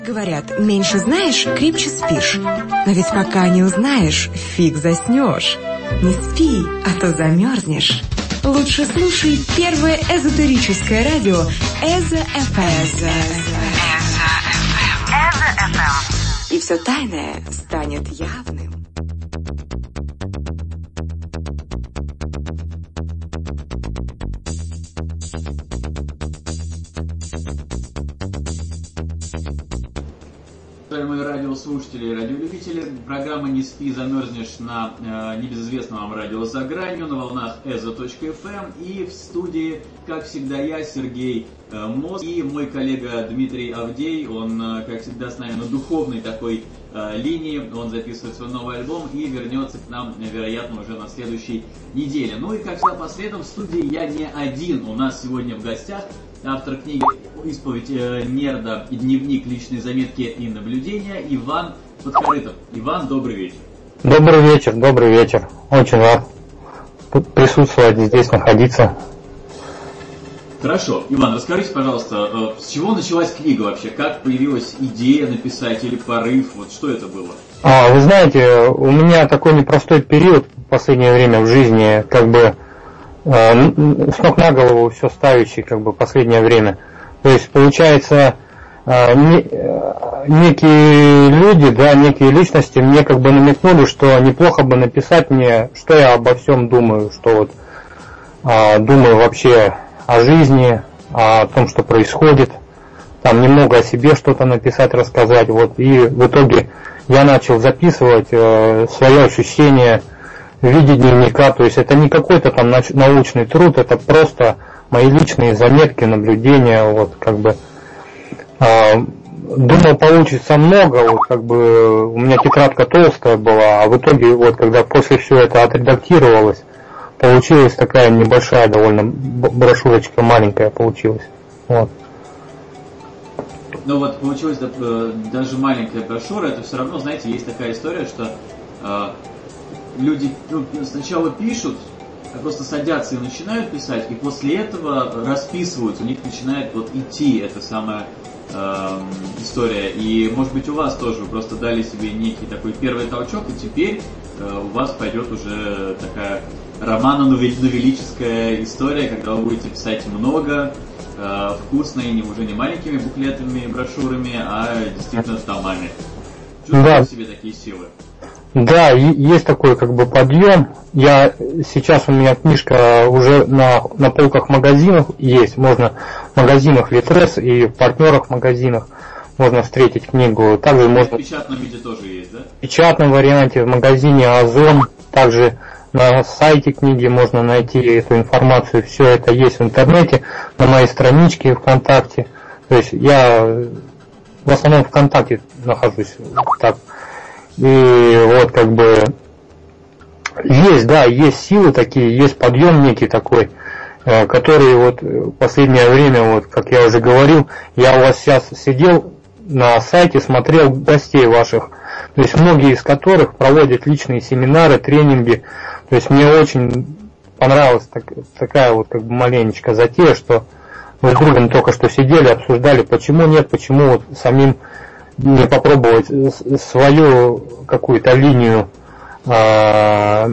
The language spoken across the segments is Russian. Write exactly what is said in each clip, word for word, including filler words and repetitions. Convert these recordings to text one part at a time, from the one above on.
Говорят, меньше знаешь, крепче спишь. Но ведь пока не узнаешь, фиг заснешь. Не спи, а то замерзнешь. Лучше слушай первое эзотерическое радио Эзо-эф эм. И все тайное станет явным. Уважаемые радиослушатели и радиолюбители, программа «Не спи, замерзнешь» на э, небезызвестном вам радио «За гранью» на волнах эзо точка эф эм, и в студии, как всегда, я, Сергей э, Моз, и мой коллега Дмитрий Авдей. Он, э, как всегда, с нами на духовной такой э, линии. Он записывает свой новый альбом и вернется к нам, вероятно, уже на следующей неделе. Ну и, как всегда, последом в студии я не один. У нас сегодня в гостях автор книги «Исповедь э, нерда» и дневник личной заметки и наблюдения Иван Подкорытов. Иван, добрый вечер. Добрый вечер, добрый вечер. Очень рад присутствовать здесь, находиться. Хорошо. Иван, расскажите, пожалуйста, э, с чего началась книга вообще? Как появилась идея написать или порыв? Вот что это было? А, вы знаете, у меня такой непростой период в последнее время в жизни, как бы э, с ног на голову все ставящий, как бы, последнее время. То есть, получается, э, не, э, некие люди, да, некие личности мне как бы намекнули, что неплохо бы написать мне, что я обо всем думаю, что вот э, думаю вообще о жизни, о том, что происходит, там немного о себе что-то написать, рассказать, вот, и в итоге я начал записывать э, свои ощущения в виде дневника, то есть это не какой-то там научный труд, это просто мои личные заметки, наблюдения, вот, как бы, э, думал, получится много, вот, как бы, у меня тетрадка толстая была, а в итоге, вот, когда после всего это отредактировалось, получилась такая небольшая довольно брошюрочка, маленькая получилась, вот. Ну вот, получилась даже маленькая брошюра, это все равно, знаете, есть такая история, что э, люди ну, сначала пишут, просто садятся и начинают писать, и после этого расписываются, у них начинает вот идти эта самая э, история. И, может быть, у вас тоже, вы просто дали себе некий такой первый толчок, и теперь э, у вас пойдет уже такая романо-новеллическая история, когда вы будете писать много, э, вкусно, и не, уже не маленькими буклетами, брошюрами, а действительно томами. Чувствуете да. в себе такие силы? Да, есть такой как бы подъем. Я сейчас у меня книжка уже на, на полках магазинов есть. Можно в магазинах Литрес и в партнерах магазинах можно встретить книгу. Также можно в печатном виде тоже есть, да? В печатном варианте в магазине Озон. Также на сайте книги можно найти эту информацию. Все это есть в интернете, на моей страничке ВКонтакте. То есть я в основном ВКонтакте нахожусь. Так. И вот как бы есть, да, есть силы такие, есть подъем некий такой, который вот в последнее время, вот как я уже говорил, я у вас сейчас сидел на сайте, смотрел гостей ваших, то есть многие из которых проводят личные семинары, тренинги, то есть мне очень понравилась так, такая вот как бы маленечко затея, что мы с другом только что сидели, обсуждали, почему нет, почему вот самим не попробовать свою какую-то линию, свое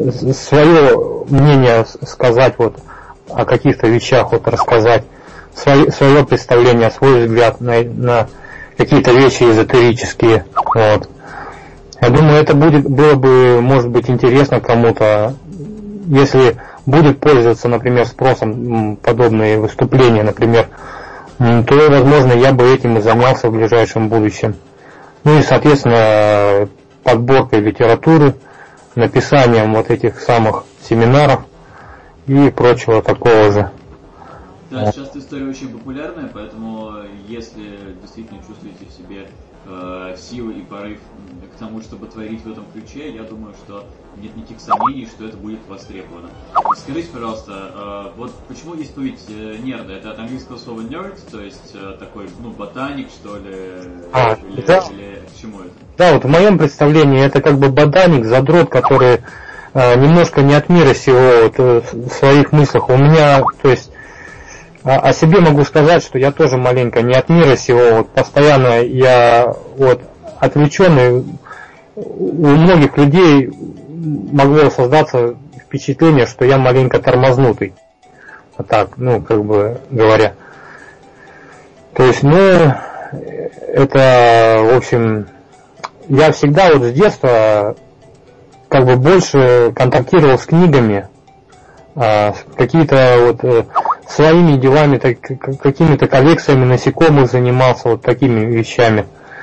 мнение сказать вот о каких-то вещах, вот рассказать, свое, свое представление, свой взгляд на, на какие-то вещи эзотерические. Вот. Я думаю, это будет, было бы, может быть, интересно кому-то, если будет пользоваться, например, спросом подобные выступления, например, то, возможно, я бы этим и занялся в ближайшем будущем. Ну и, соответственно, подборкой литературы, написанием вот этих самых семинаров и прочего такого же. Да, сейчас эта история очень популярная, поэтому если действительно чувствуете в себе э, силы и порыв к тому, чтобы творить в этом ключе, я думаю, что нет никаких сомнений, что это будет востребовано. Скажите, пожалуйста, э, вот почему исповедь э, нерда? Это от английского слова nerd, то есть э, такой, ну, ботаник, что ли? А, или, да. или к чему это? Да, вот в моем представлении это как бы ботаник, задрот, который э, немножко не от мира сего, вот, в своих мыслях. У меня, то есть, о себе могу сказать, что я тоже маленько не от мира сего, вот постоянно я вот отвлеченный. У многих людей могло создаться впечатление, что я маленько тормознутый. Вот так, ну, как бы говоря. То есть, ну, это, в общем, я всегда вот с детства как бы больше контактировал с книгами, какие-то вот своими делами, так, какими-то коллекциями насекомых занимался, вот такими вещами.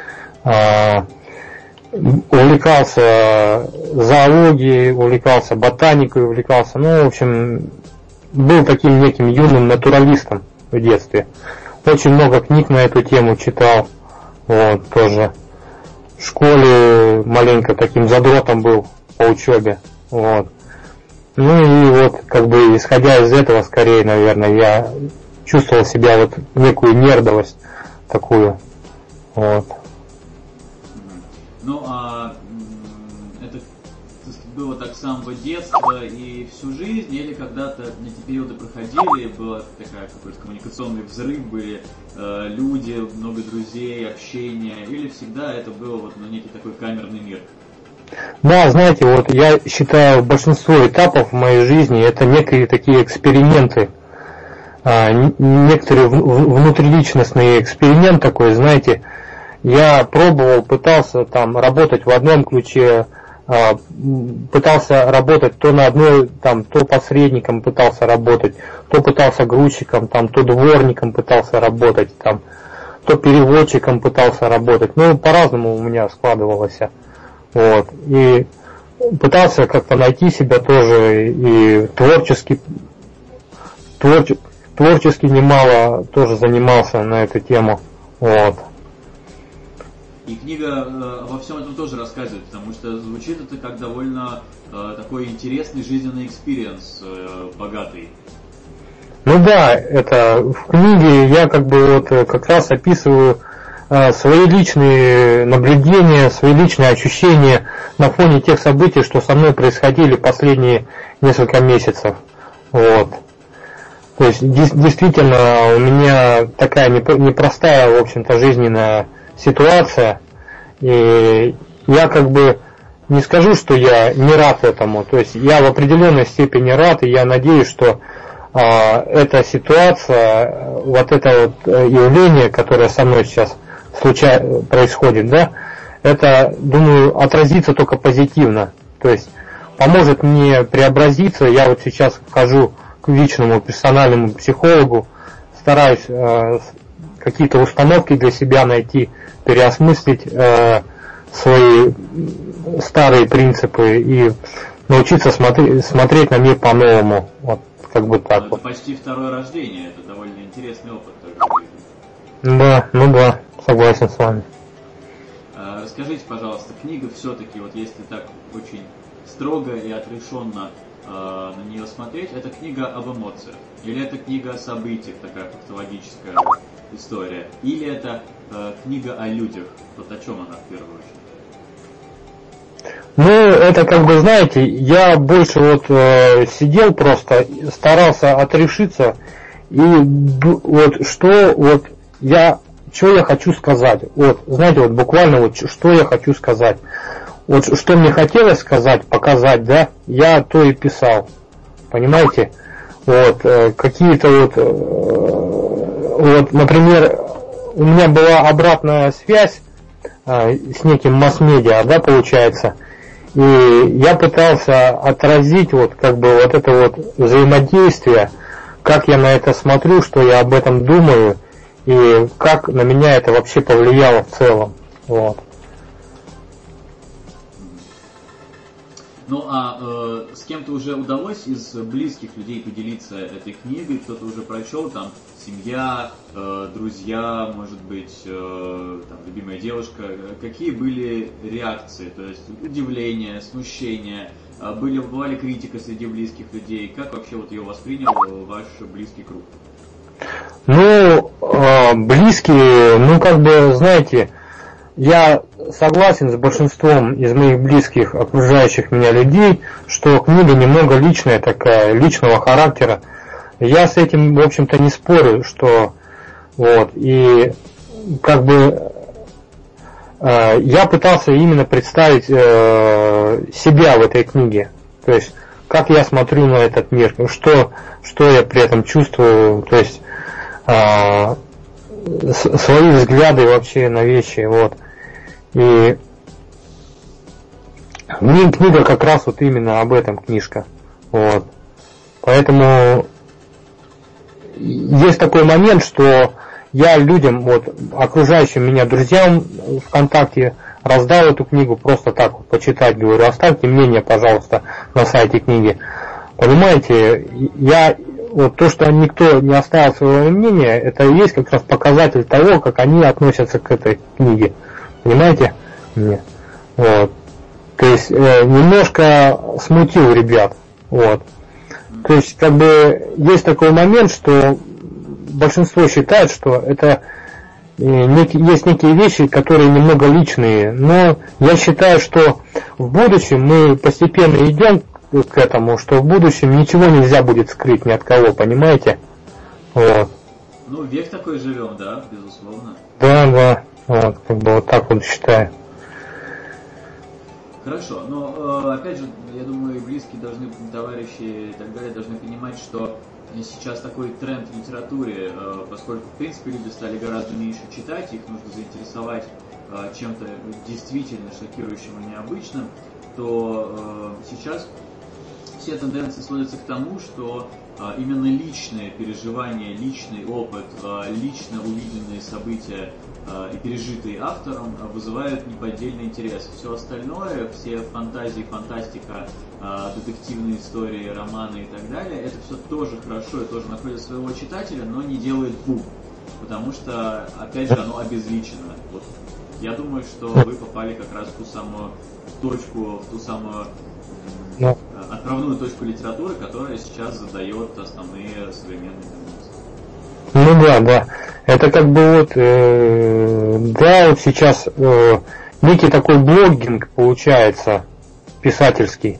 Увлекался зоологией, увлекался ботаникой, увлекался, ну, в общем, был таким неким юным натуралистом в детстве. Очень много книг на эту тему читал, вот, тоже. В школе маленько таким задротом был по учебе, вот. Ну и вот, как бы, исходя из этого, скорее, наверное, я чувствовал себя вот некую нердовость такую, вот. Ну, а это было так с самого детства и всю жизнь, или когда-то эти периоды проходили, был такая какой-то коммуникационный взрыв, были э, люди, много друзей, общение, или всегда это было вот, ну, некий такой камерный мир? Да, знаете, вот я считаю, большинство этапов в моей жизни это некие такие эксперименты, а, некоторые внутриличностный эксперимент такой, знаете. Я пробовал, пытался там работать в одном ключе, а, пытался работать то на одной, там, то посредником пытался работать, то пытался грузчиком, там, то дворником пытался работать, там, то переводчиком пытался работать. Ну, по-разному у меня складывалось. Вот. И пытался как-то найти себя тоже, и творчески, творче, творчески немало тоже занимался на эту тему. Вот. И книга э, обо всем этом тоже рассказывает, потому что звучит это как довольно э, такой интересный жизненный экспириенс, э, богатый. Ну да, это в книге я как бы вот как раз описываю э, свои личные наблюдения, свои личные ощущения на фоне тех событий, что со мной происходили последние несколько месяцев. Вот. То есть действительно у меня такая непростая, в общем-то, жизненная ситуация, и я как бы не скажу, что я не рад этому, то есть я в определенной степени рад, и я надеюсь, что а, эта ситуация, вот это вот явление, которое со мной сейчас случай, происходит, да, это, думаю, отразится только позитивно, то есть поможет мне преобразиться. Я вот сейчас хожу к личному персональному психологу, стараюсь а, какие-то установки для себя найти, переосмыслить э, свои старые принципы и научиться смотри, смотреть на мир по-новому. Вот как бы так. Это вот. Почти второе рождение, это довольно интересный опыт. Тоже. Да, ну да, согласен с вами. А, расскажите, пожалуйста, книга все-таки, вот если так очень строго и отрешенно э, на нее смотреть, это книга об эмоциях? Или это книга о событиях, такая фактологическая история? Или это э, книга о людях? Вот о чем она в первую очередь? Ну, это как бы, знаете, я больше вот э, сидел просто, старался отрешиться, и вот что вот я, что я хочу сказать, вот, знаете, вот буквально вот что я хочу сказать, вот что мне хотелось сказать, показать, да, я то и писал, понимаете, вот, э, какие-то вот, э, вот, например, у меня была обратная связь э, с неким масс-медиа, да, получается. И я пытался отразить вот как бы вот это вот взаимодействие, как я на это смотрю, что я об этом думаю, и как на меня это вообще повлияло в целом. Вот. Ну а э, с кем-то уже удалось из близких людей поделиться этой книгой? Кто-то уже прочел, там, семья, э, друзья, может быть, э, там, любимая девушка. Какие были реакции? То есть удивление, смущение? Были, бывали критика среди близких людей? Как вообще вот ее воспринял ваш близкий круг? Ну, э, близкие, ну как бы, знаете, я согласен с большинством из моих близких, окружающих меня людей, что книга немного личная такая, личного характера. я с этим, в общем-то, не спорю, что вот, и как бы э, я пытался именно представить э, себя в этой книге, то есть как я смотрю на этот мир, что, что я при этом чувствую, то есть э, свои взгляды вообще на вещи, вот. И книга как раз вот именно об этом книжка, вот. Поэтому есть такой момент, что я людям, вот, окружающим меня друзьям ВКонтакте раздал эту книгу просто так вот почитать, говорю, оставьте мнение, пожалуйста, на сайте книги. Понимаете, я вот то, что никто не оставил своего мнения, это и есть как раз показатель того, как они относятся к этой книге. Понимаете? Нет. Вот. То есть э, немножко смутил ребят. Вот. То есть как бы есть такой момент, что большинство считает, что это э, некие, есть некие вещи, которые немного личные. Но я считаю, что в будущем мы постепенно идем к этому, что в будущем ничего нельзя будет скрыть ни от кого, понимаете? Вот. Ну, век такой живем, да, безусловно. Да, да, вот, как бы вот так вот считаю. Хорошо, но опять же, я думаю, близкие должны, товарищи и так далее, должны понимать, что сейчас такой тренд в литературе, поскольку, в принципе, люди стали гораздо меньше читать, их нужно заинтересовать чем-то действительно шокирующим и необычным, то сейчас все тенденции сводятся к тому, что а, именно личные переживания, личный опыт, а, лично увиденные события а, и пережитые автором а, вызывают неподдельный интерес. Все остальное, все фантазии, фантастика, а, детективные истории, романы и так далее, это все тоже хорошо и тоже находит своего читателя, но не делает бум, потому что, опять же, оно обезличено. Вот. Я думаю, что вы попали как раз в ту самую точку, в ту самую Но. отправную точку литературы, которая сейчас задает основные современные тенденции. Ну да, да. Это как бы вот, э, да, вот сейчас э, некий такой блогинг получается писательский.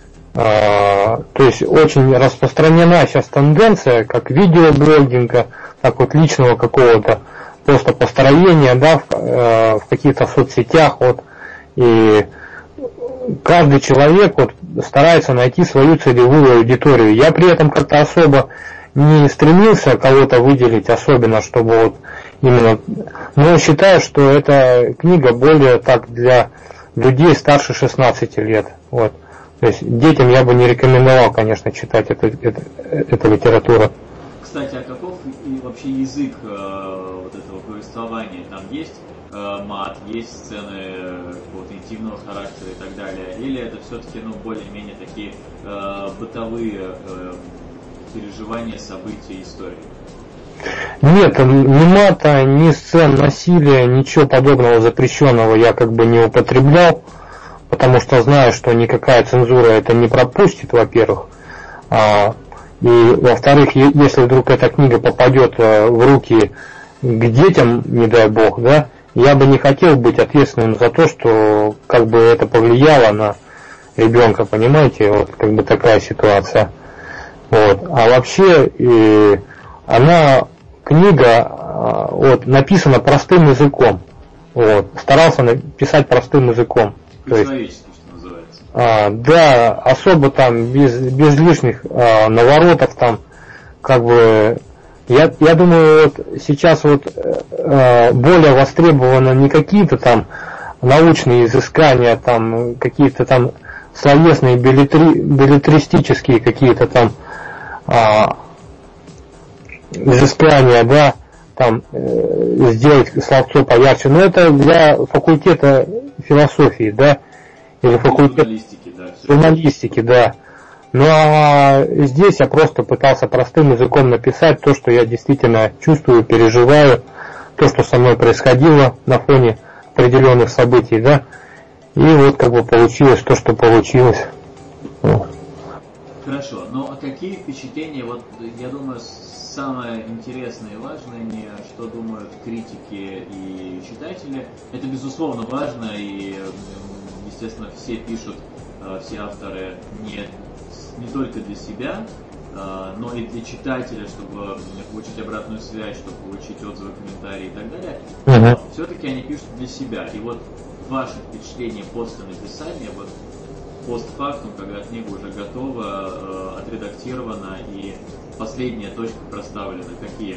Э, то есть очень распространена сейчас тенденция, как видеоблогинга, так вот личного какого-то просто построения, да, в, э, в каких-то соцсетях, вот, и каждый человек вот старается найти свою целевую аудиторию. Я при этом как-то особо не стремился кого-то выделить, особенно, чтобы вот именно... Но считаю, что эта книга более так для людей старше шестнадцати лет. Вот. То есть детям я бы не рекомендовал, конечно, читать эту, эту, эту литературу. Кстати, а каков и вообще язык э, вот этого повествования? Там есть э, мат, есть сцены какого-то интимного характера и так далее? Или это все-таки, ну, более-менее такие э, бытовые э, переживания, события, истории? Нет, ни мата, ни сцен насилия, ничего подобного запрещенного я как бы не употреблял, потому что знаю, что никакая цензура это не пропустит, во-первых. А, и, во-вторых, если вдруг эта книга попадет в руки к детям, не дай бог, да, я бы не хотел быть ответственным за то, что как бы это повлияло на ребенка, понимаете, вот как бы такая ситуация. Вот. А вообще и она, книга, вот, написана простым языком. Вот. Старался написать простым языком. По-человечески, что называется. А, да, особо там без, без лишних а, наворотов там, как бы, я, я думаю, вот сейчас вот а, более востребованы не какие-то там научные изыскания, там какие-то там словесные, беллетри, беллетристические какие-то там а, изыскания, да, там э, сделать словцо поярче, но это для факультета философии, да, или факультета журналистики, да, журналистики, да. Ну а здесь я просто пытался простым языком написать то, что я действительно чувствую, переживаю, то, что со мной происходило на фоне определенных событий, да. И вот как бы получилось то, что получилось. Хорошо, ну а какие впечатления, вот я думаю, самое интересное и важное, не что думают критики и читатели, это безусловно важно, и, естественно, все пишут, все авторы не, не только для себя, но и для читателя, чтобы получить обратную связь, чтобы получить отзывы, комментарии и так далее, uh-huh. все-таки они пишут для себя. И вот ваши впечатления после написания, вот постфактум, когда книга уже готова, отредактирована и последняя точка проставлена, какие?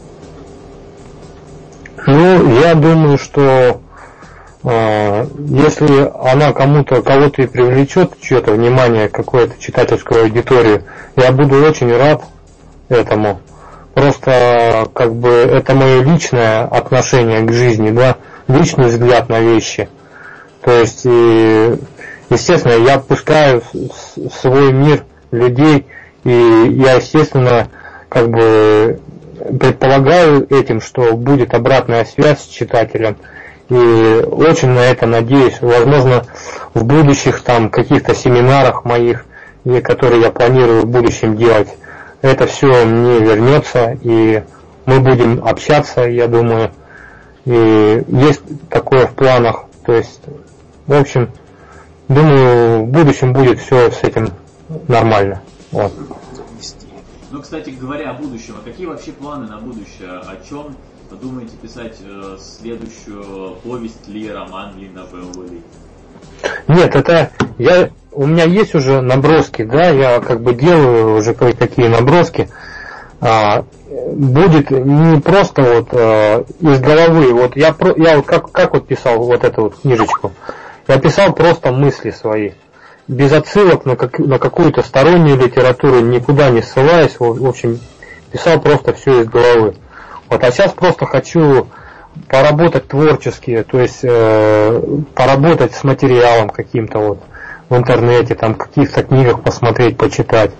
Ну, я думаю, что э, если она кому-то, кого-то и привлечет чье-то внимание, какую-то читательскую аудиторию, я буду очень рад этому. Просто как бы это мое личное отношение к жизни, да, личный взгляд на вещи. То есть, и, естественно, я пускаю в свой мир людей, и я, естественно, как бы предполагаю этим, что будет обратная связь с читателем, и очень на это надеюсь. Возможно, в будущих там каких-то семинарах моих, которые я планирую в будущем делать, это все мне вернется, и мы будем общаться, я думаю, и есть такое в планах. То есть, в общем, думаю, в будущем будет все с этим нормально. Вот. Ну, кстати говоря, о будущем, а какие вообще планы на будущее? О чем думаете писать э, следующую повесть ли, роман ли, новеллу ли? Нет, это я, у меня есть уже наброски, да, я как бы делаю уже кое-какие наброски. А, будет не просто вот а, из головы, вот я, я вот как, как вот писал вот эту вот книжечку, я писал просто мысли свои, без отсылок на, как, на какую-то стороннюю литературу, никуда не ссылаясь, в, в общем, писал просто все из головы. Вот, а сейчас просто хочу поработать творчески, то есть э, поработать с материалом каким-то вот в интернете, там каких-то книгах посмотреть, почитать.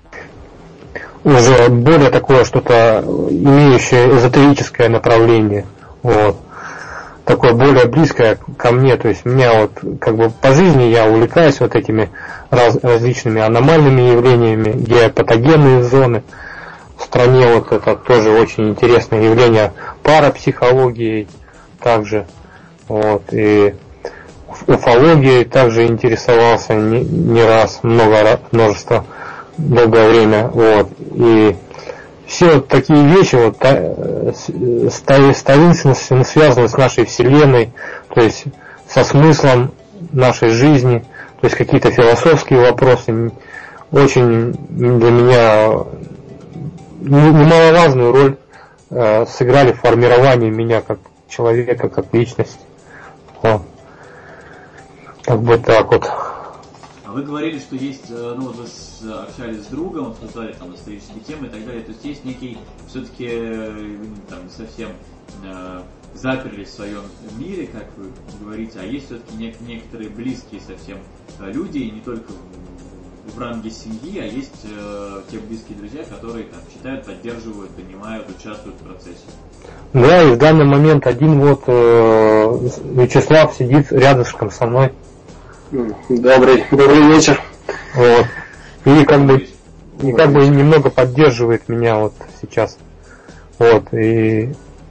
Уже более такое что-то имеющее эзотерическое направление, вот. Такое более близкое ко мне, то есть меня вот как бы по жизни я увлекаюсь вот этими раз, различными аномальными явлениями, геопатогенные зоны. В стране вот это тоже очень интересное явление, парапсихологией также, вот, и уфологией также интересовался не, не раз, много, множество, долгое время, вот, и все вот такие вещи вот с таинственностью связаны с нашей Вселенной, то есть со смыслом нашей жизни, то есть какие-то философские вопросы очень для меня немаловажную роль э, сыграли в формировании меня как человека, как личности. Вот. Как бы так вот. А вы говорили, что есть, ну вот вы общались с другом, обсуждали там исторические темы и так далее, то есть есть некий, все-таки там совсем э, заперлись в своем мире, как вы говорите, а есть все-таки не, некоторые близкие совсем люди, и не только в ранге семьи, а есть э, те близкие друзья, которые там читают, поддерживают, понимают, участвуют в процессе. Да, и в данный момент один вот э, Вячеслав сидит рядышком со мной. Добрый, добрый вечер. Вот. И как бы, и как бы немного поддерживает меня вот сейчас. Вот. И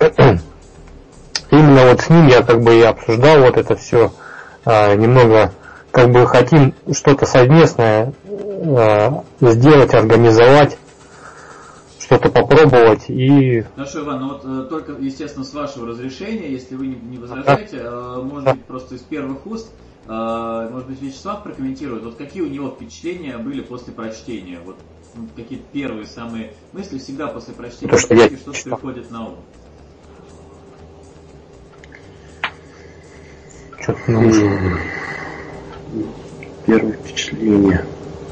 именно вот с ним я как бы и обсуждал вот это все. А, немного как бы хотим что-то совместное а, сделать, организовать, что-то попробовать и... Хорошо, Иван, ну вот только, естественно, с вашего разрешения, если вы не возражаете, а, может быть, просто из первых уст, может быть, Вячеслав прокомментирует, вот какие у него впечатления были после прочтения, вот какие-то первые самые мысли, всегда после прочтения то, что, я... что-то приходит на ум. Что-то нужно. Первое впечатление.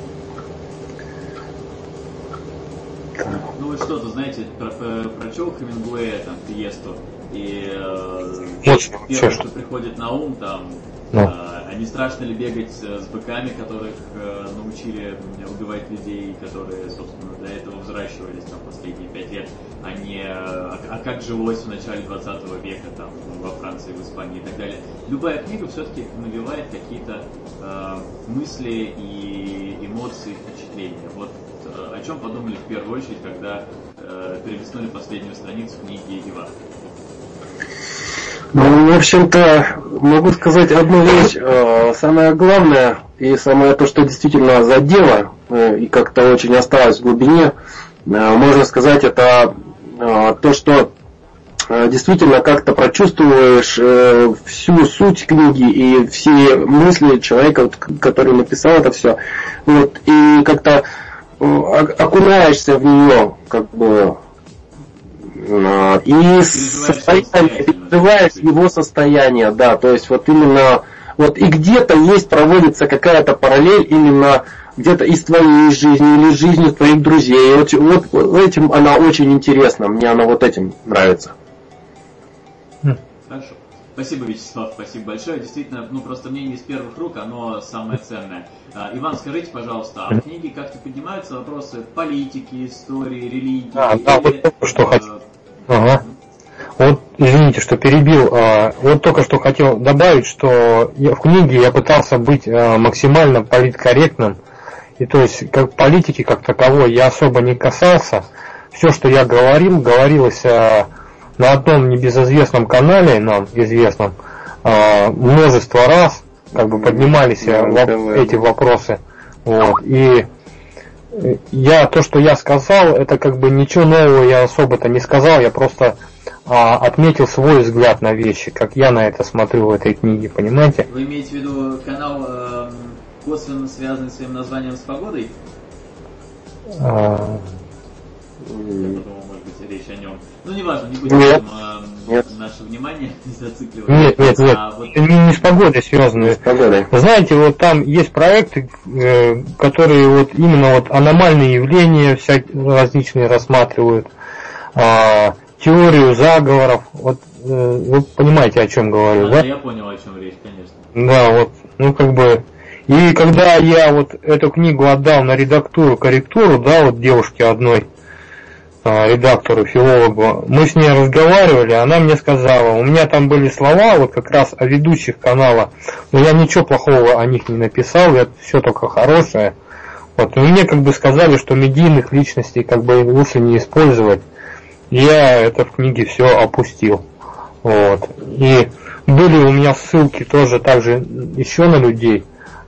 Ну вот что-то, знаете, про, про, прочел Хемингуэя, там, Пьесту, и э, Очень первое, что приходит на ум, там, ну. э, а не страшно ли бегать с быками, которых э, научили убивать людей, которые, собственно, до этого взращивались там последние пять лет, а не а, а как жилось в начале двадцатого века там во Франции, в Испании и так далее. Любая книга все-таки навевает какие-то э, мысли и эмоции, впечатления. Вот э, о чем подумали в первую очередь, когда э, перелистнули последнюю страницу книги Ивана? Ну, в общем-то, могу сказать одну вещь. Самое главное и самое то, что действительно задело и как-то очень осталось в глубине, можно сказать, это то, что действительно как-то прочувствуешь всю суть книги и все мысли человека, который написал это все, вот, и как-то окунаешься в нее, как бы, и состояние, переживаешь его состояние, да, то есть вот именно, вот и где-то есть, проводится какая-то параллель именно где-то из твоей жизни или из жизни твоих друзей, вот, вот этим она очень интересна, мне она вот этим нравится. Хорошо. Спасибо, Вячеслав, спасибо большое. Действительно, ну просто мнение из первых рук, оно самое ценное. А, Иван, скажите, пожалуйста, а в книге как-то поднимаются вопросы политики, истории, религии? А, или, да, вот только что э, хотел. Ага. Вот, извините, что перебил. Вот только что хотел добавить, что я, в книге я пытался быть максимально политкорректным. И то есть, как политики как таковой я особо не касался. Все, что я говорил, говорилось на одном небезызвестном канале, нам известном, множество раз, как бы поднимались эти вопросы. Вот. И я, то, что я сказал, это как бы ничего нового я особо-то не сказал, я просто а, отметил свой взгляд на вещи, как я на это смотрю в этой книге, понимаете? Вы имеете в виду канал, э, косвенно связанный своим названием с погодой? А... Я подумал, может быть, речь о нем. Ну, неважно, не будем нет. Э, наше внимание зацикливать. Нет, нет, нет, а вот... не, не с погодой связаны. Знаете, вот там есть проекты, э, которые вот именно вот аномальные явления всякие различные рассматривают, э, теорию заговоров. Вот э, вы понимаете, о чем говорю, а, да? Я понял, о чем речь, конечно. Да, вот, ну как бы. И когда я вот эту книгу отдал на редактуру, корректуру, да, вот девушке одной, редактору, филологу, мы с ней разговаривали, она мне сказала, у меня там были слова вот как раз о ведущих канала, но я ничего плохого о них не написал, это все только хорошее. Вот, и мне как бы сказали, что медийных личностей как бы лучше не использовать. Я это в книге все опустил. Вот. И были у меня ссылки тоже также еще на людей,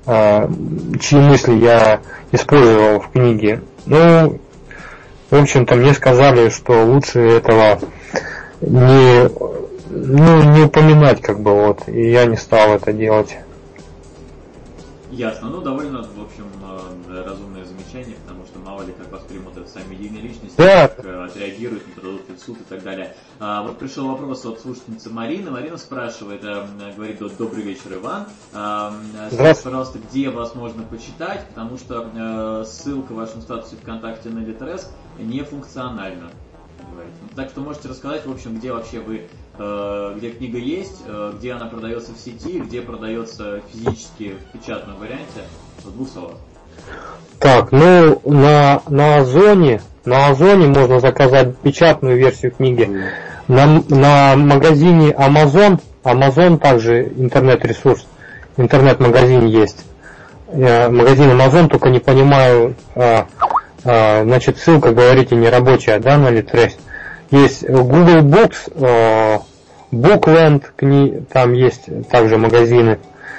чьи мысли я использовал в книге. Ну, в общем-то, мне сказали, что лучше этого не, ну, не упоминать, как бы, вот, и я не стал это делать. Ясно. Ну, довольно, в общем, разумное замечание, потому что мало ли как воспримут это сами медийные личности, да. Как отреагируют, не подадут в суд и так далее. А, вот пришел вопрос от слушательницы Марины. Марина спрашивает, а, говорит, добрый вечер, Иван. А, скажите, пожалуйста, где вас можно почитать, потому что а, ссылка в вашем статусе ВКонтакте на Литрес не функциональна. Так что можете рассказать, в общем, где вообще вы, э, где книга есть, э, где она продается в сети, где продается физически в печатном варианте, в двух словах. Так, ну на на Озоне, на Озоне можно заказать печатную версию книги. На, на магазине Amazon, Amazon также интернет-ресурс, интернет-магазин есть. Магазин Amazon, только не понимаю. А, а, значит, ссылка, говорите, не рабочая, да, на Литрес. Есть Google Books, Bookland, кни... там есть также магазины.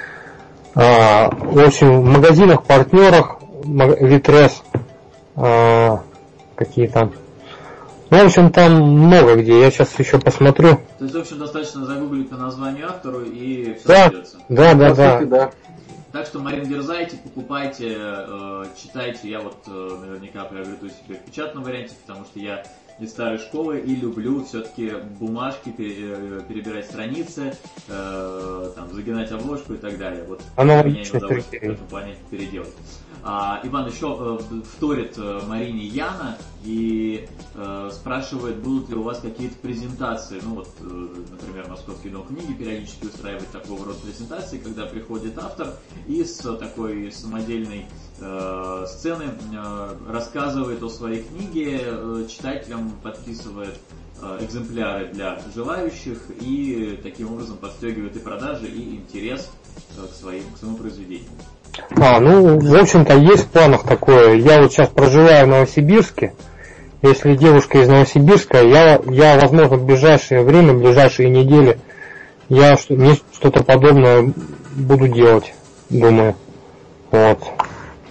А, в общем, в магазинах, партнерах Литрес, а, какие там. Ну, в общем, там много где, я сейчас еще посмотрю. То есть, в общем, достаточно загуглить по названию автору и все да, найдется. Да, да, да, да. Так что, Марин, дерзайте, покупайте, э, читайте. Я вот э, наверняка приобрету себе в печатном варианте, потому что я из старой школы и люблю все-таки бумажки, перебирать страницы, э, там, загинать обложку и так далее. Вот меня не удалось в этом плане переделать. А, Иван еще э, вторит э, Марине Яна и э, спрашивает, будут ли у вас какие-то презентации. Ну вот, э, например, Московский дом книги периодически устраивает такого рода презентации, когда приходит автор и с такой самодельной э, сцены э, рассказывает о своей книге, э, читателям подписывает э, экземпляры для желающих и таким образом подстегивает и продажи, и интерес э, к, своим, к своему произведению. А, ну, в общем-то, есть в планах такое. Я вот сейчас проживаю в Новосибирске. Если девушка из Новосибирска, я, я возможно, в ближайшее время, в ближайшие недели, я мне что-то подобное буду делать, думаю. Вот.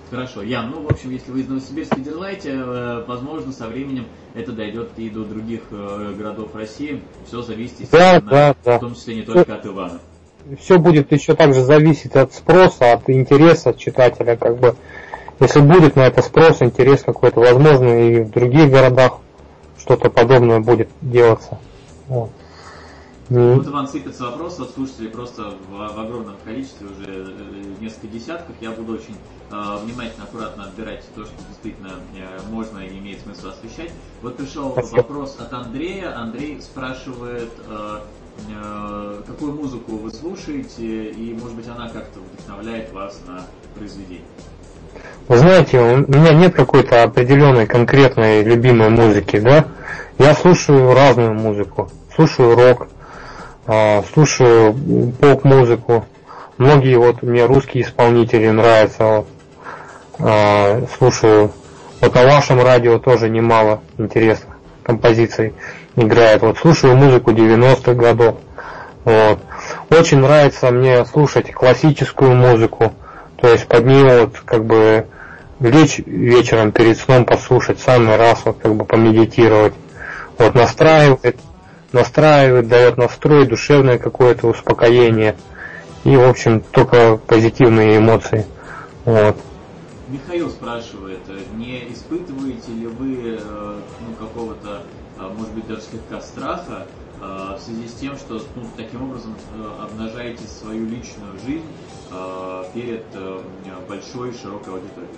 Хорошо, Ян, ну, в общем, если вы из Новосибирска дизлайте, возможно, со временем это дойдет и до других городов России. Все зависит, естественно, да, да, в том числе не только от Ивана. Все будет еще также зависеть от спроса, от интереса читателя, как бы. Если будет на это спрос, интерес какой-то, возможно, и в других городах что-то подобное будет делаться. Вот. Вот Иван сыпется вопрос от слушателей просто в, в огромном количестве, уже несколько десятков. Я буду очень э, внимательно, аккуратно отбирать то, что действительно э, можно и имеет смысл освещать. Вот пришел Спасибо. Вопрос от Андрея. Андрей спрашивает, э, э, какую музыку вы слушаете, и, может быть, она как-то вдохновляет вас на произведение. Вы знаете, у меня нет какой-то определенной конкретной любимой музыки, да? Я слушаю разную музыку. Слушаю рок, слушаю поп-музыку. Многие вот мне русские исполнители нравятся. Вот. Слушаю. Вот на вашем радио тоже немало интересных композиций играет. Вот слушаю музыку девяностых годов. Вот. Очень нравится мне слушать классическую музыку. То есть под нее вот как бы лечь вечером перед сном послушать, самый раз вот как бы помедитировать. Вот настраивает, настраивает, дает настрой, душевное какое-то успокоение. И, в общем, только позитивные эмоции. Вот. Михаил спрашивает, не испытываете ли вы ну, какого-то, может быть, даже слегка страха в связи с тем, что ну, таким образом обнажаете свою личную жизнь перед большой широкой аудиторией?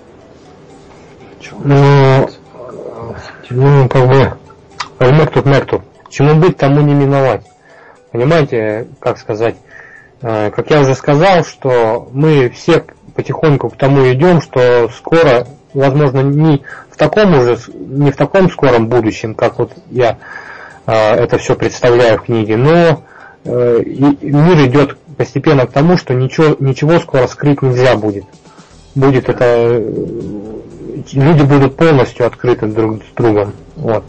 Ну, ну как бы, мектуб, мектуб. Чему быть, тому не миновать. Понимаете, как сказать, как я уже сказал, что мы все потихоньку к тому идем, что скоро, возможно, не в таком уже, не в таком скором будущем, как вот я это все представляю в книге, но мир идет постепенно к тому, что ничего, ничего скоро скрыть нельзя будет. Будет это, люди будут полностью открыты друг с другом. Вот.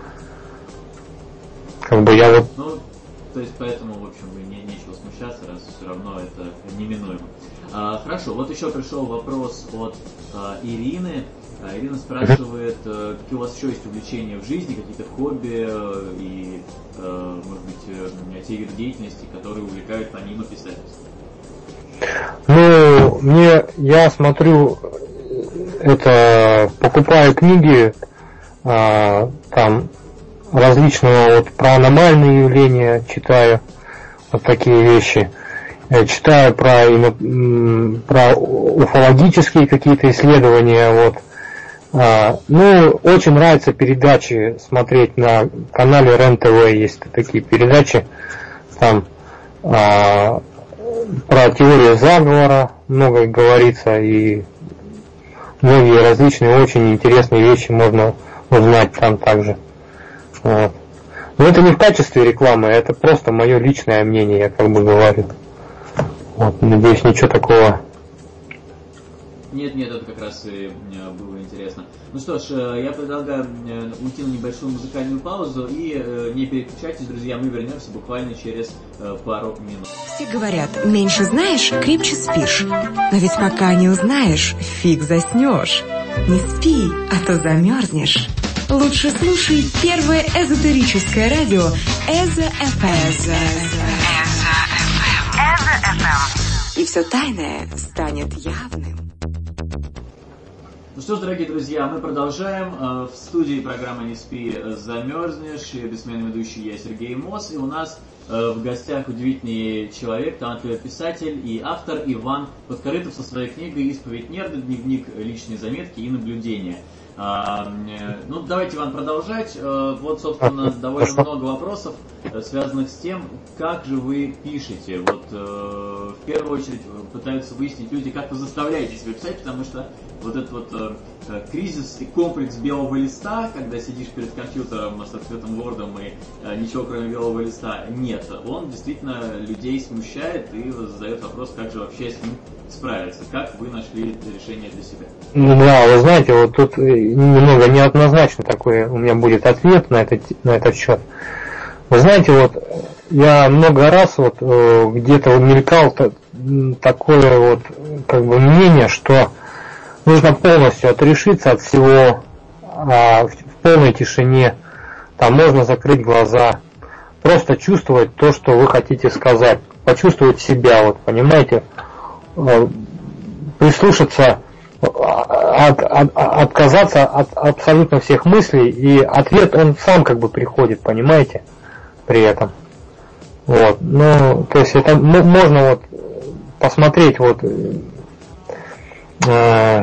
Как бы я вот. Ну, то есть поэтому, в общем, не, нечего смущаться, раз все равно это неминуемо. А, хорошо, вот еще пришел вопрос от а, Ирины. А, Ирина спрашивает, а, какие у вас еще есть увлечения в жизни, какие-то хобби а, и, а, может быть, те виды деятельности, которые увлекают помимо писательства. Ну, мне, я смотрю, это, покупаю книги, а, там, различного, вот, про аномальные явления читаю, вот такие вещи. Я читаю про, про уфологические какие-то исследования, вот. А, ну, очень нравится передачи смотреть на канале РЕН-ТВ, есть такие передачи, там, а, про теорию заговора много говорится, и многие различные очень интересные вещи можно узнать там также. Вот. Но это не в качестве рекламы, это просто мое личное мнение, я как бы говорю. Вот, надеюсь, ничего такого. Нет, нет, это как раз и было интересно. Ну что ж, я предлагаю уйти на небольшую музыкальную паузу и не переключайтесь, друзья, мы вернемся буквально через пару минут. Все говорят, меньше знаешь, крепче спишь. Но ведь пока не узнаешь, фиг заснешь. Не спи, а то замерзнешь. Лучше слушай первое эзотерическое радио Эзо-эф эм. И все тайное станет явным. Ну что ж, дорогие друзья, мы продолжаем. В студии программы «Не спи, замерзнешь». Бессменный ведущий я, Сергей Мос. И у нас в гостях удивительный человек, талантливый писатель и автор Иван Подкорытов со своей книгой «Исповедь нерда. Дневник. Личные заметки и наблюдения». А, ну, давайте, Иван, продолжать. Вот, собственно, довольно много вопросов, связанных с тем, как же вы пишете. Вот, в первую очередь, пытаются выяснить люди, как вы заставляете себя писать, потому что вот этот вот кризис и комплекс белого листа, когда сидишь перед компьютером с открытым вордом и ничего кроме белого листа нет, он действительно людей смущает и задает вопрос, как же вообще с ним справиться. Как вы нашли решение для себя? Ну да, вы знаете, вот тут немного неоднозначно такой у меня будет ответ на этот, на этот счет. Вы знаете, вот я много раз вот где-то мелькал такое вот как бы мнение, что нужно полностью отрешиться от всего, а, в, в полной тишине. Там можно закрыть глаза, просто чувствовать то, что вы хотите сказать, почувствовать себя, вот, понимаете, прислушаться, от, от, отказаться от абсолютно всех мыслей, и ответ он сам как бы приходит, понимаете, при этом. Вот, ну, то есть это можно вот посмотреть вот, э,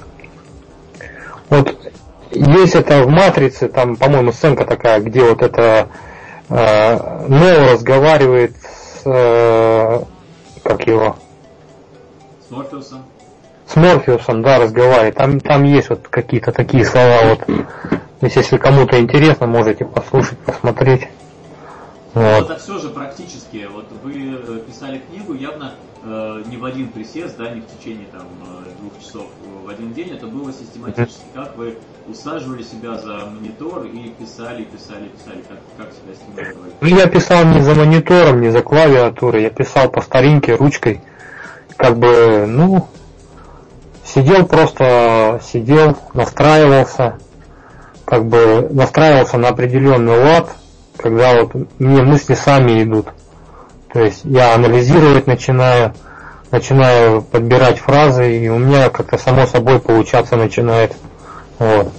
вот есть это в «Матрице», там, по-моему, сценка такая, где вот это э, Нео разговаривает с, э, как его? С Морфеусом. С Морфеусом, да, разговаривает. Там, там есть вот какие-то такие слова. Вот. То есть, если кому-то интересно, можете послушать, посмотреть. Вот. Это все же практически. Вот вы писали книгу явно э, не в один присест, да, не в течение там двух часов в один день. Это было систематически. Как вы усаживали себя за монитор и писали, писали, писали, как, как себя стимулировали? Ну, я писал не за монитором, не за клавиатурой. Я писал по старинке, ручкой. Как бы, ну, сидел просто, сидел, настраивался, как бы настраивался на определенный лад, когда вот мне мысли сами идут. То есть я анализировать начинаю, начинаю подбирать фразы, и у меня как-то само собой получаться начинает. Вот.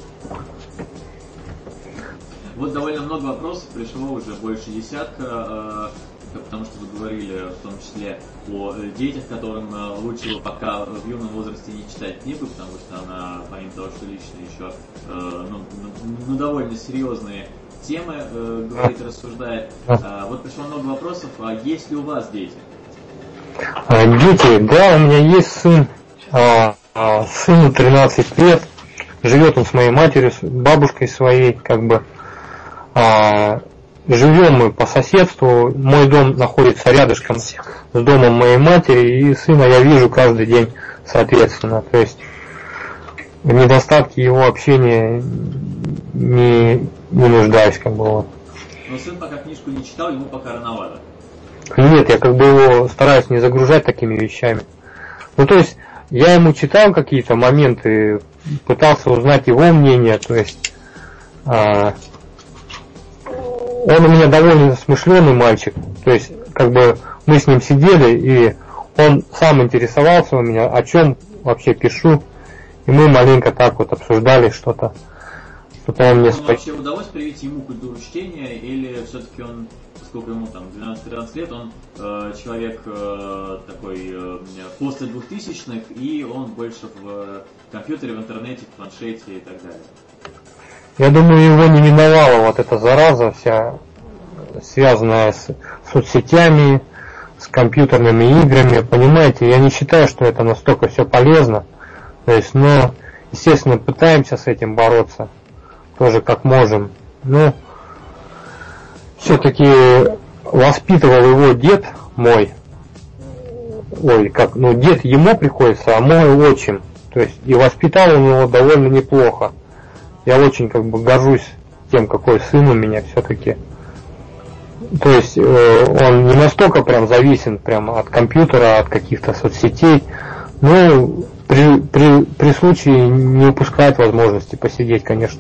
Вот довольно много вопросов пришло, уже больше десятка, потому что вы говорили в том числе о детях, которым лучше пока в юном возрасте не читать книгу, потому что она, помимо того, что лично еще ну, ну, довольно серьезные темы э, говорит и рассуждает. А, вот пришло много вопросов. А есть ли у вас дети? Дети, да, у меня есть сын. А, а, сыну тринадцать лет. Живет он с моей матерью, с бабушкой своей, как бы. А, живем мы по соседству. Мой дом находится рядышком с домом моей матери, и сына я вижу каждый день, соответственно. То есть в недостатке его общения не, не нуждаюсь, как бы. Вот. Но сын пока книжку не читал, ему пока рановато. Нет, я как бы его стараюсь не загружать такими вещами. Ну, то есть, я ему читал какие-то моменты, пытался узнать его мнение, то есть, а, он у меня довольно смышленый мальчик, то есть, как бы, мы с ним сидели, и он сам интересовался у меня, о чем вообще пишу, и мы маленько так вот обсуждали что-то. Что-то он мне ну, вообще удалось привить ему культуру чтения, или все-таки он, поскольку ему там двенадцать-тринадцать лет, он э, человек э, такой э, после двухтысячных, и он больше в компьютере, в интернете, в планшете и так далее? Я думаю, его не миновала вот эта зараза вся, связанная с соцсетями, с компьютерными играми. Понимаете, я не считаю, что это настолько все полезно. То есть, но, естественно, пытаемся с этим бороться. Тоже как можем. Ну, все-таки воспитывал его дед мой. Ой, как, ну, дед ему приходится, а мой отчим. То есть, и воспитал он его довольно неплохо. Я очень, как бы, горжусь тем, какой сын у меня все-таки. То есть, э, он не настолько прям зависим прям от компьютера, от каких-то соцсетей. Ну, при, при, при случае не упускает возможности посидеть, конечно.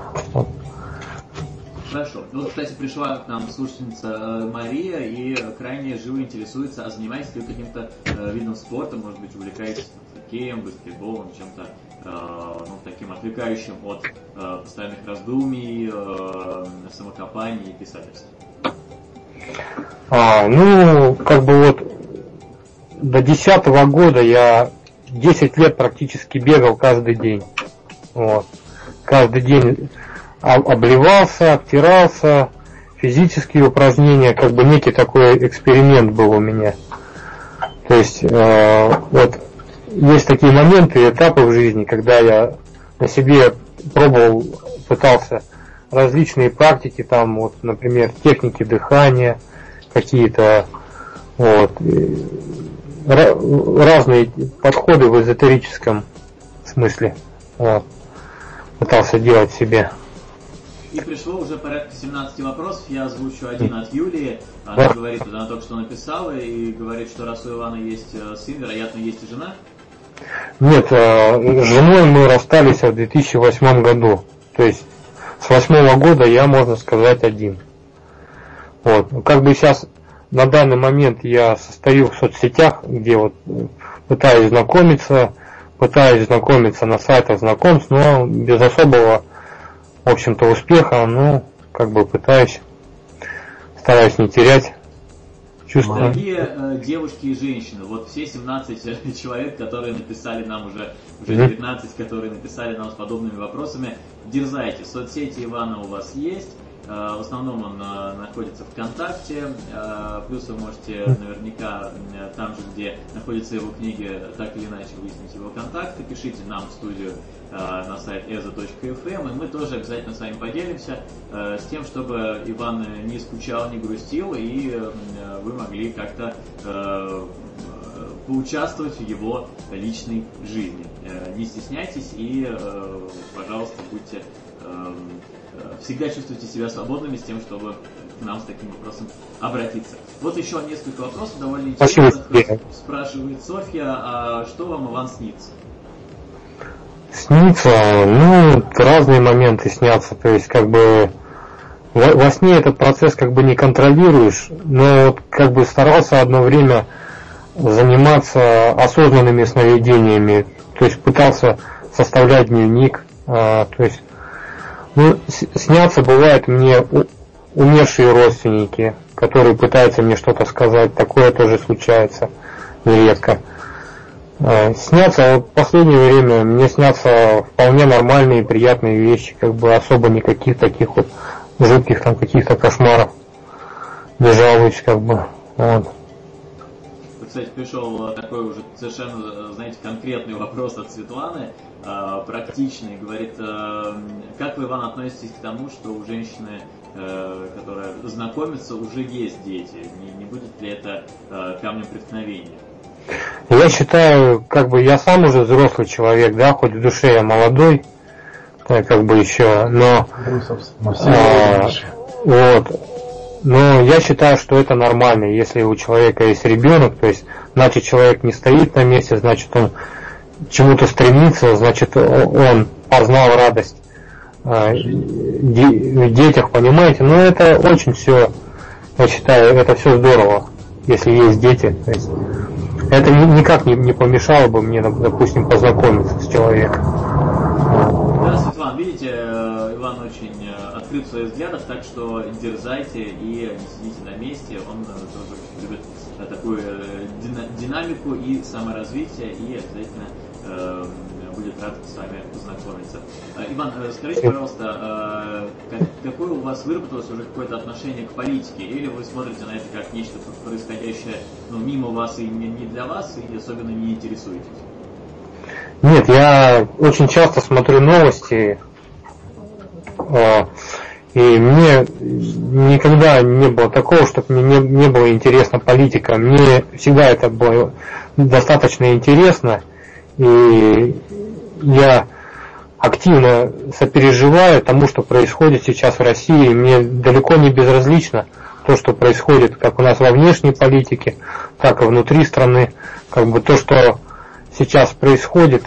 Хорошо. Ну, кстати, пришла к нам слушательница Мария и крайне живо интересуется, а занимаетесь ли вы каким-то э, видом спорта, может быть, увлекаетесь хоккеем, баскетболом, чем-то э, ну, таким отвлекающим от э, постоянных раздумий, э, самокопаний и писательства? А, ну, как бы вот до десятого года я десять лет практически бегал каждый день. Вот. Каждый день обливался, обтирался, физические упражнения, как бы некий такой эксперимент был у меня. То есть, э, вот, есть такие моменты, этапы в жизни, когда я на себе пробовал, пытался различные практики, там, вот, например, техники дыхания, какие-то, вот, разные подходы в эзотерическом смысле, вот, пытался делать себе. И пришло уже порядка семнадцати вопросов, я озвучу один от Юлии. Она говорит, она только что написала и говорит, что раз у Ивана есть сын, вероятно, есть и жена. Нет, с женой мы расстались в две тысячи восьмом году. То есть с восьмого года я, можно сказать, один. Вот. Как бы сейчас на данный момент я состою в соцсетях, где вот пытаюсь знакомиться, пытаюсь знакомиться на сайтах знакомств, но без особого, в общем-то, успеха, ну, как бы пытаюсь, стараюсь не терять чувства. Дорогие э, девушки и женщины, вот все семнадцать человек, которые написали нам уже, уже девятнадцать, которые написали нам с подобными вопросами, дерзайте, соцсети Ивана у вас есть. В основном он находится ВКонтакте, плюс вы можете наверняка там же, где находятся его книги, так или иначе выяснить его контакты, пишите нам в студию на сайт эзо точка эф эм, и мы тоже обязательно с вами поделимся с тем, чтобы Иван не скучал, не грустил, и вы могли как-то поучаствовать в его личной жизни. Не стесняйтесь и, пожалуйста, будьте... всегда чувствуйте себя свободными с тем, чтобы к нам с таким вопросом обратиться. Вот еще несколько вопросов довольно интересных. Спрашивает Софья, а что вам, Иван, снится? Снится, ну, разные моменты снятся, то есть как бы во, во сне этот процесс как бы не контролируешь, но вот как бы старался одно время заниматься осознанными сновидениями, то есть пытался составлять дневник, а, то есть ну, снятся, бывает, мне умершие родственники, которые пытаются мне что-то сказать, такое тоже случается нередко. Снятся, вот в последнее время мне снятся вполне нормальные, приятные вещи, как бы особо никаких таких вот жутких там каких-то кошмаров не жалуюсь, как бы, вот. Кстати, пришел такой уже совершенно, знаете, конкретный вопрос от Светланы, практичный, говорит, как вы, Иван, относитесь к тому, что у женщины, которая знакомится, уже есть дети? Не, не будет ли это камнем преткновения? Я считаю, как бы я сам уже взрослый человек, да, хоть в душе я молодой, как бы еще, но а, вот. Но я считаю, что это нормально, если у человека есть ребенок, то есть, значит, человек не стоит на месте, значит, он чему-то стремится, значит, он познал радость э, в детях, понимаете? Но это очень все, я считаю, это все здорово, если есть дети. То есть, это никак не, не помешало бы мне, допустим, познакомиться с человеком. Да, Светлана, видите, Иван очень открыт в своих взглядах, так что дерзайте и не сидите на месте. Он тоже любит такую динамику и саморазвитие, и обязательно э, будет рад с вами познакомиться. Иван, скажите, пожалуйста, какое у вас выработалось уже какое-то отношение к политике, или вы смотрите на это как нечто происходящее, ну, мимо вас и не для вас, и особенно не интересуетесь? Нет, я очень часто смотрю новости, и мне никогда не было такого, чтобы мне не, не было интересна политика. Мне всегда это было достаточно интересно, и я активно сопереживаю тому, что происходит сейчас в России. Мне далеко не безразлично то, что происходит как у нас во внешней политике, так и внутри страны. Как бы то, что сейчас происходит,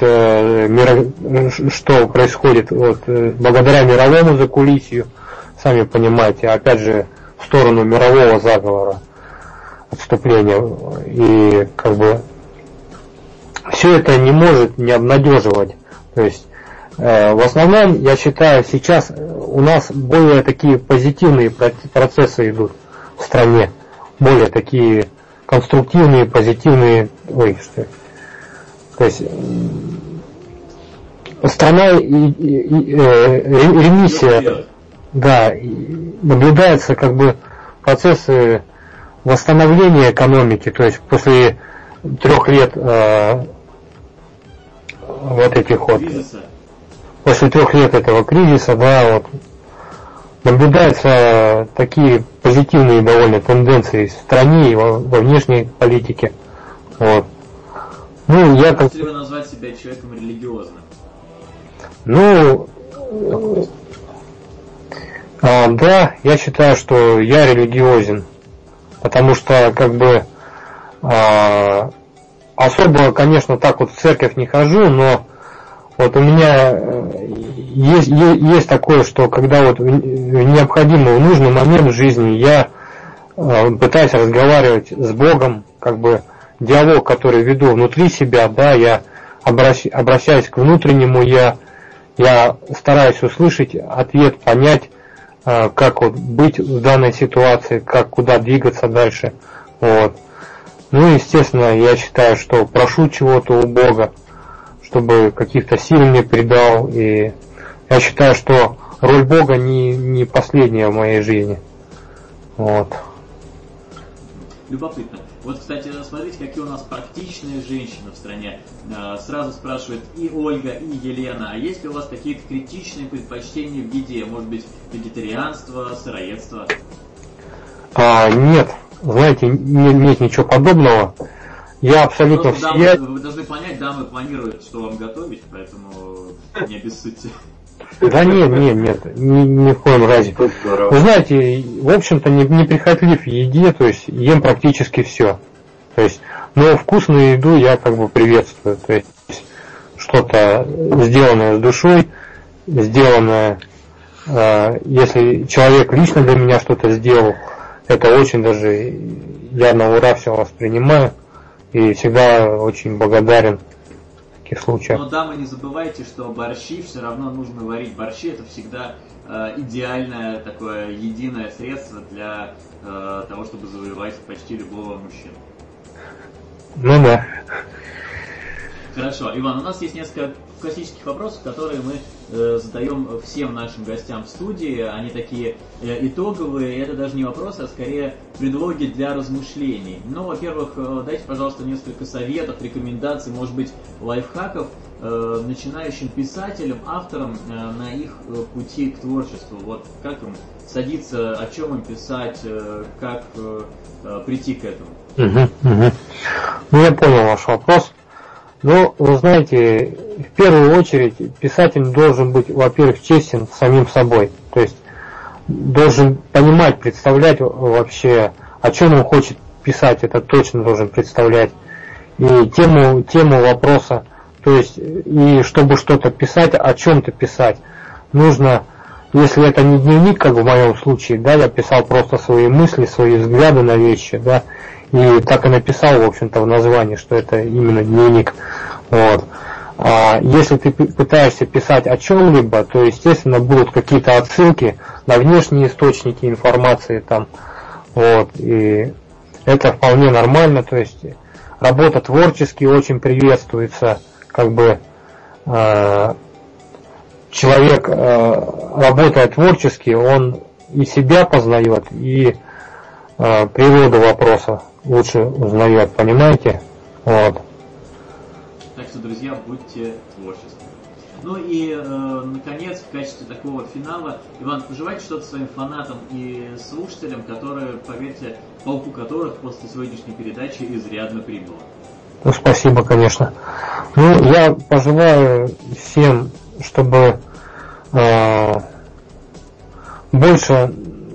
что происходит вот, благодаря мировому закулисью, сами понимаете, опять же, в сторону мирового заговора, отступления. И как бы все это не может не обнадеживать. То есть в основном, я считаю, сейчас у нас более такие позитивные процессы идут в стране, более такие конструктивные, позитивные, ой, что то есть страна и, и, и, э, ремиссия, да, наблюдается как бы процессы восстановления экономики, то есть после трех лет э, вот этих вот, после трех лет этого кризиса, да, вот, наблюдаются такие позитивные довольно тенденции в стране и во, во внешней политике, вот. Ну, я как... Можете ли вы назвать себя человеком религиозным? Ну, а, да, я считаю, что я религиозен, потому что как бы а, особо, конечно, так вот в церковь не хожу, но вот у меня есть, есть такое, что когда вот необходимо в нужный момент в жизни я пытаюсь разговаривать с Богом, как бы диалог, который веду внутри себя, да, я обращ, обращаюсь к внутреннему я, я стараюсь услышать ответ, понять, как вот быть в данной ситуации, как куда двигаться дальше, вот. Ну, естественно, я считаю, что прошу чего-то у Бога, чтобы каких-то сил мне придал, и я считаю, что роль Бога не, не последняя в моей жизни, вот. Любопытно. Вот, кстати, смотрите, какие у нас практичные женщины в стране. Сразу спрашивают и Ольга, и Елена, а есть ли у вас какие-то критичные предпочтения в еде? Может быть, вегетарианство, сыроедство? А, нет, знаете, не, нет ничего подобного. Я абсолютно Просто все... дамы, вы должны понять, дамы планируют, что вам готовить, поэтому не обессудьте. Да нет, нет, нет, ни, ни в коем разе. Вы знаете, в общем-то, не, не прихотлив в еде, то есть ем практически все. То есть, но вкусную еду я как бы приветствую. То есть что-то сделанное с душой, сделанное, э, если человек лично для меня что-то сделал, это очень даже я на ура все воспринимаю и всегда очень благодарен. Случаях. Но, дамы, не забывайте, что борщи все равно нужно варить. Борщи это всегда э, идеальное такое единое средство для э, того, чтобы завоевать почти любого мужчину. Ну да. Хорошо, Иван, у нас есть несколько классических вопросов, которые мы э, задаем всем нашим гостям в студии. Они такие э, итоговые, и это даже не вопросы, а скорее предлоги для размышлений. Ну, во-первых, э, дайте, пожалуйста, несколько советов, рекомендаций, может быть, лайфхаков э, начинающим писателям, авторам э, на их э, пути к творчеству. Вот как им садиться, о чем им писать, э, как э, э, прийти к этому. Угу, угу. Ну, я понял ваш вопрос. Ну, вы знаете, в первую очередь писатель должен быть, во-первых, честен с самим собой. То есть должен понимать, представлять вообще, о чем он хочет писать, это точно должен представлять. И тему, тему вопроса, то есть, и чтобы что-то писать, о чем-то писать, нужно, если это не дневник, как в моем случае, да, я писал просто свои мысли, свои взгляды на вещи, да, и так и написал, в общем-то, в названии, что это именно дневник. Вот. А если ты пытаешься писать о чем-либо, то, естественно, будут какие-то отсылки на внешние источники информации там. Вот. И это вполне нормально. То есть работа творчески очень приветствуется. Как бы э, человек, э, работая творчески, он и себя познает, и э, природу вопроса лучше узнает, понимаете? Вот. Так что, друзья, будьте творческими. Ну и, э, наконец, в качестве такого финала, Иван, пожелайте что-то своим фанатам и слушателям, которые, поверьте, полку которых после сегодняшней передачи изрядно прибыло. Ну, спасибо, конечно. Ну, я пожелаю всем, чтобы э, больше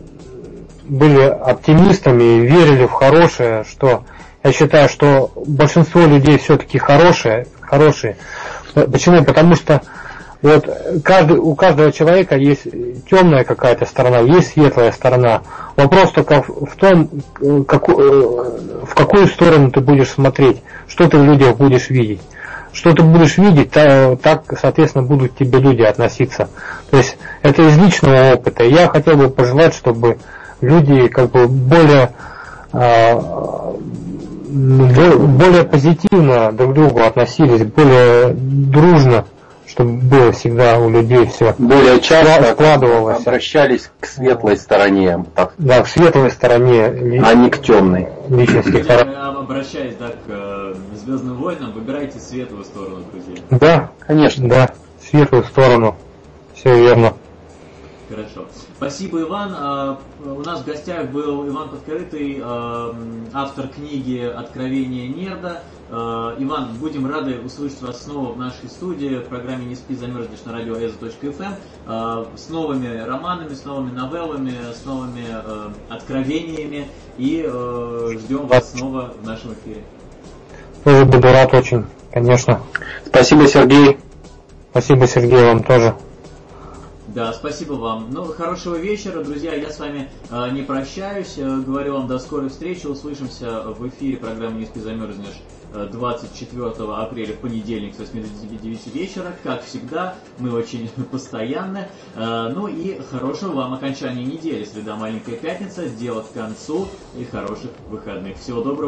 были оптимистами и верили в хорошее, что я считаю, что большинство людей все-таки хорошие, хорошие. Почему? Потому что вот каждый, у каждого человека есть темная какая-то сторона, есть светлая сторона. Вопрос только в том, какую, в какую сторону ты будешь смотреть, что ты в людях будешь видеть. Что ты будешь видеть, так, соответственно, будут к тебе люди относиться. То есть это из личного опыта. Я хотел бы пожелать, чтобы люди как бы более, более позитивно друг к другу относились, более дружно, чтобы было всегда у людей все более часто складывалось. Обращались к светлой стороне. Так. Да, к светлой стороне, а не к темной. Личности. Обращаясь да, к Звездным войнам, выбирайте светлую сторону, друзья. Да, конечно, да, светлую сторону. Все верно. Хорошо. Спасибо, Иван. У нас в гостях был Иван Подкорытый, автор книги «Откровение нерда». Иван, будем рады услышать вас снова в нашей студии в программе «Не спи, замерзнешь» на радио эзо точка эф эм с новыми романами, с новыми новеллами, с новыми откровениями, и ждем вас снова в нашем эфире. Тоже буду рад очень, конечно. Спасибо, Сергей. Спасибо, Сергей, вам тоже. Да, спасибо вам. Ну, хорошего вечера, друзья. Я с вами э, не прощаюсь. Э, говорю вам до скорой встречи. Услышимся в эфире программы «Не спи, замерзнешь» двадцать четвёртого апреля в понедельник с восьми до девяти вечера. Как всегда, мы очень постоянны. Э, ну и хорошего вам окончания недели. Среда, маленькая пятница. Дело к концу и хороших выходных. Всего доброго.